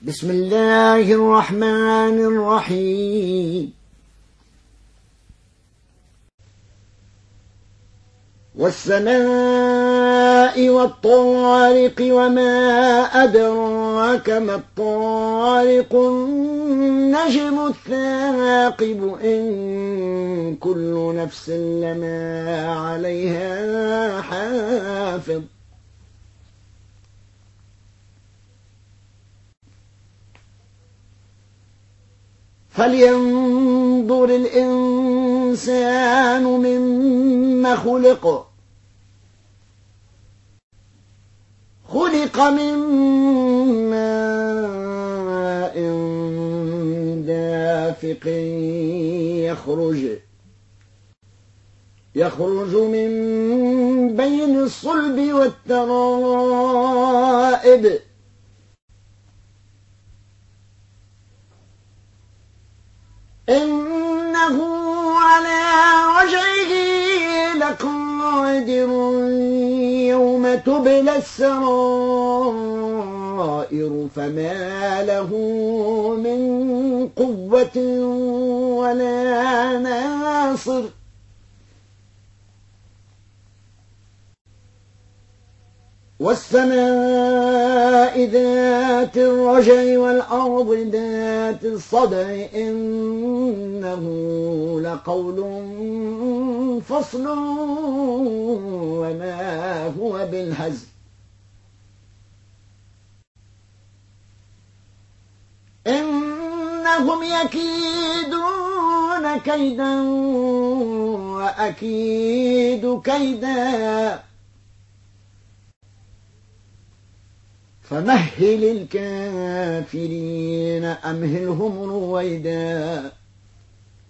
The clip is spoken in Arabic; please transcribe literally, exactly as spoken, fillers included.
بسم الله الرحمن الرحيم. والسماء والطارق وما أدراك ما الطارق النجم الثاقب إن كل نفس لما عليها حافظ فلينظر الإنسان مما خلق خلق من ماء دافق يخرج يخرج من بين الصلب والترائب إنه على وجهه لقادر يوم تبلى السرائر فما له من قوة ولا ناصر والسماء ذات الرجع والأرض ذات الصدع إنه لقول فصل وما هو بالهزل إنهم يكيدون كيدا وأكيد كيدا فمهل الكافرين أمهلهم رويدا